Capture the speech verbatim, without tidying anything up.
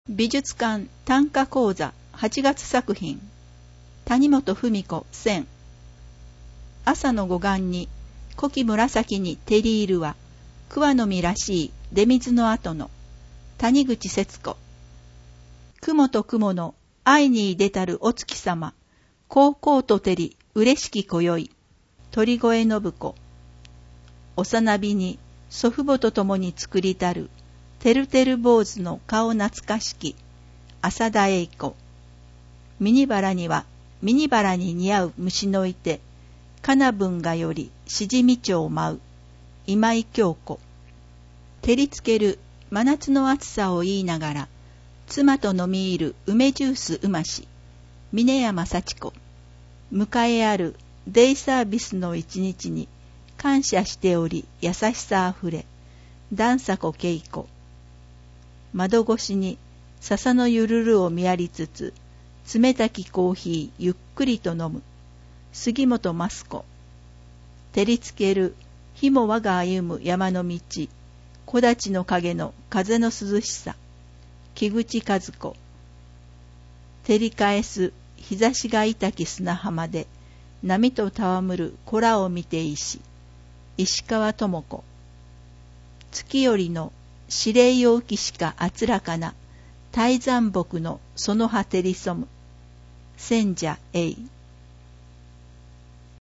美術館短歌講座はちがつ作品谷本文子選朝の護岸に古希紫に照り入るは桑の実らしい出水の後の谷口節子雲と雲の愛に出たるお月様高校と照り嬉しき今宵鳥越信子幼びに祖父母と共に作りたるてるてる坊主の顔懐かしき浅田栄子ミニバラにはミニバラに似合う虫のいてかな文がよりしじみ蝶を舞う今井京子照りつける真夏の暑さを言いながら妻と飲み入る梅ジュースうまし峰山幸子迎えあるデイサービスの一日に感謝しており優しさあふれ段迫恵子窓越しに笹のゆるるを見やりつつ冷たきコーヒーゆっくりと飲む杉本益子照りつける日も我が歩む山の道木立の影の風の涼しさ木口和子照り返す日差しが痛き砂浜で波と戯る子らを見ていし石川智子月よりの指令陽気しかあつらかな大山木のその葉照りそむ千社栄